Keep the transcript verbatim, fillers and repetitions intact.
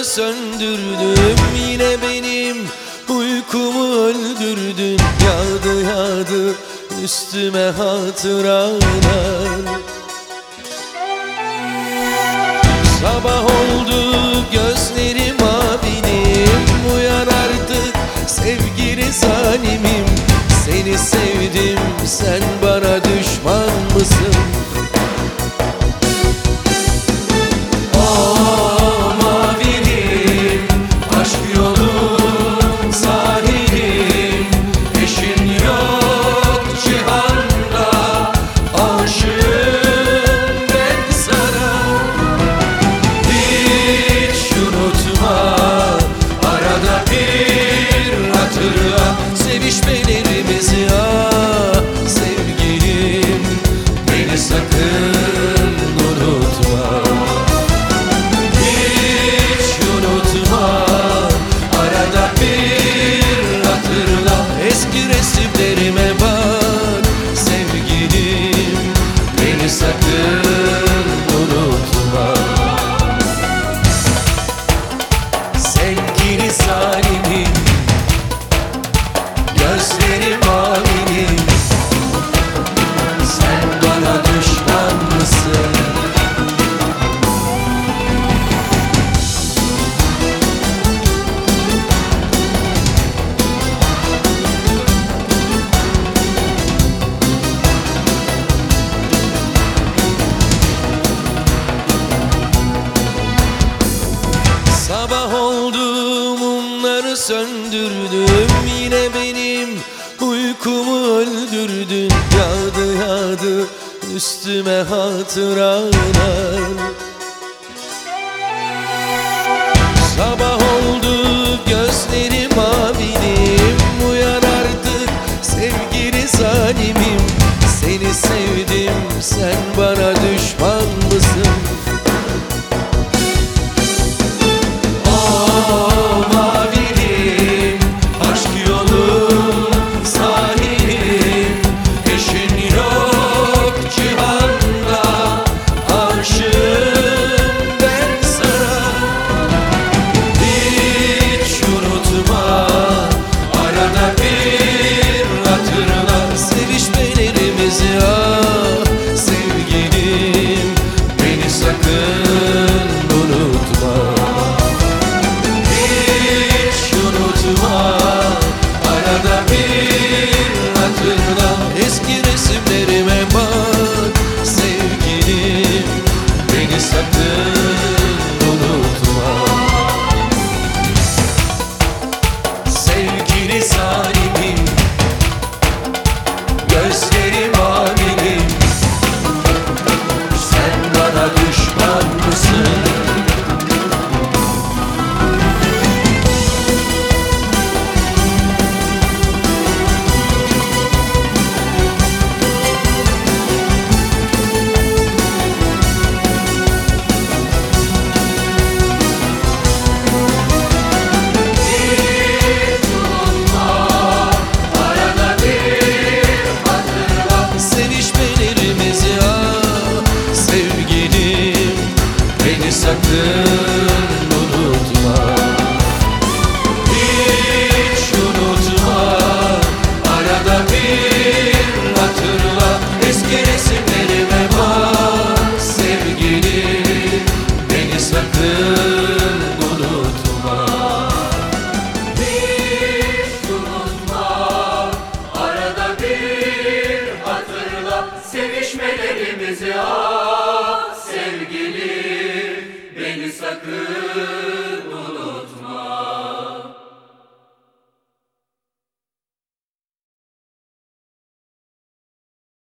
söndürdüm. Yine benim uykumu öldürdün. Yağdı yağdı üstüme hatıralar. Sabah oldu gözlerim abinim. Uyan artık sevgili zalimim. Seni sevdim, sen bana düşman mısın? Oh mavilim, aşk yolu sahilim. Eşin yok cihanda, aşığım ben sana. Hiç unutma, arada bir hatırla sevişmelerimizi. Ah sevgilim, beni sakın unutma. Hiç unutma, arada bir hatırla. Eski resimlerime bak sevgilim, beni sakın unutma. Sevgili zalimim, gözlerim abinim. Sen bana düşman mısın? Sabah oldu, mumları söndürdüm. Yine benim uykumu öldürdün. Yağdı yağdı üstüme hatıralar.